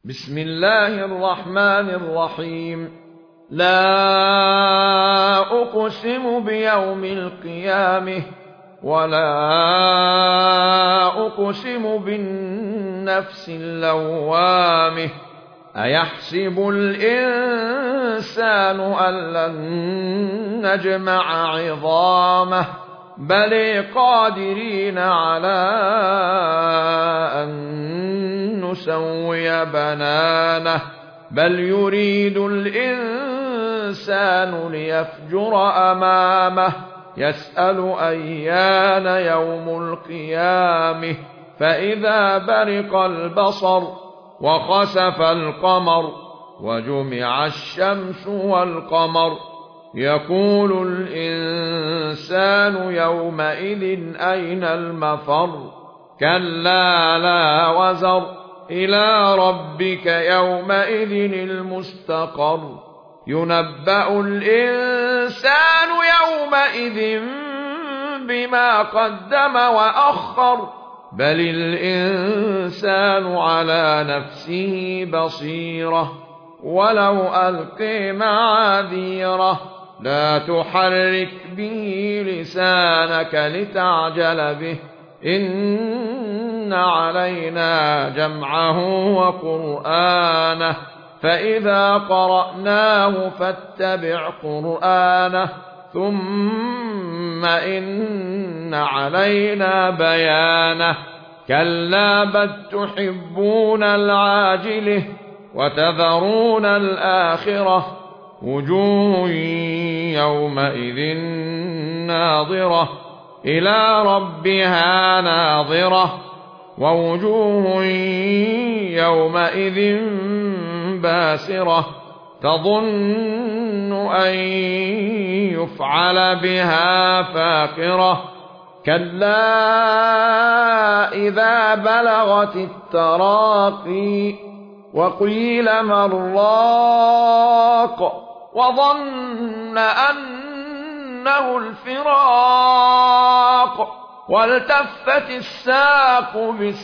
بسم الله الرحمن الرحيم. لا أقسم بيوم القيامة ولا أقسم بالنفس اللوامة. أيحسب الإنسان أن لن نجمع عظامه بل قادرين على أن نسوي بنانه بل يريد الإنسان ليفجر أمامه يسأل أيان يوم القيامة فإذا برق البصر وخسف القمر وجمع الشمس والقمر يقول الإنسان يومئذ أين المفر كلا لا وزر إلى ربك يومئذ المستقر ينبأ الإنسان يومئذ بما قدم وأخر بل الإنسان على نفسه بصيرة ولو ألقي معاذيره لا تحرك به لسانك لتعجل به إن علينا جمعه وقرآنه فإذا قرأناه فاتبع قرآنه ثم إن علينا بيانه كلا بل تحبون العاجلة وتذرون الآخرة وجوه يومئذ ناظرة إلى ربها ناظرة ووجوه يومئذ باسرة تظن أن يفعل بها فاقرة كلا إذا بلغت التراقي وقيل من راق وظن أنه الفراق والتفت الساق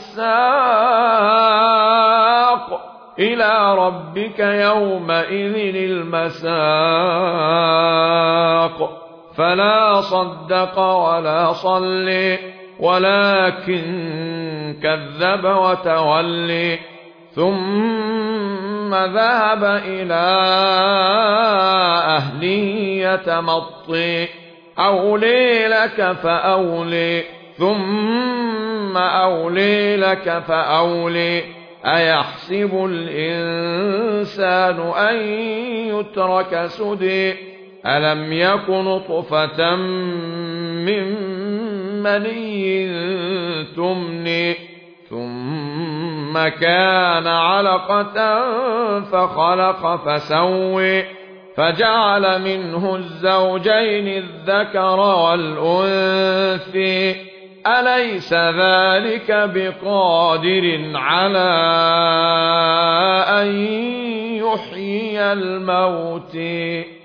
بالساق إلى ربك يومئذ المساق فلا صدق ولا صلي ولكن كذب وتولي ثم ذهب إلى أهله يتمطي أولي لك فأولي ثم أولي لك فأولي أيحسب الإنسان أن يترك سدى ألم يك نطفة من مني تمني ثم كان علقة فخلق فسوي فجعل منه الزوجين الذكر والأنثى أليس ذلك بقادر على أن يحيي الموتى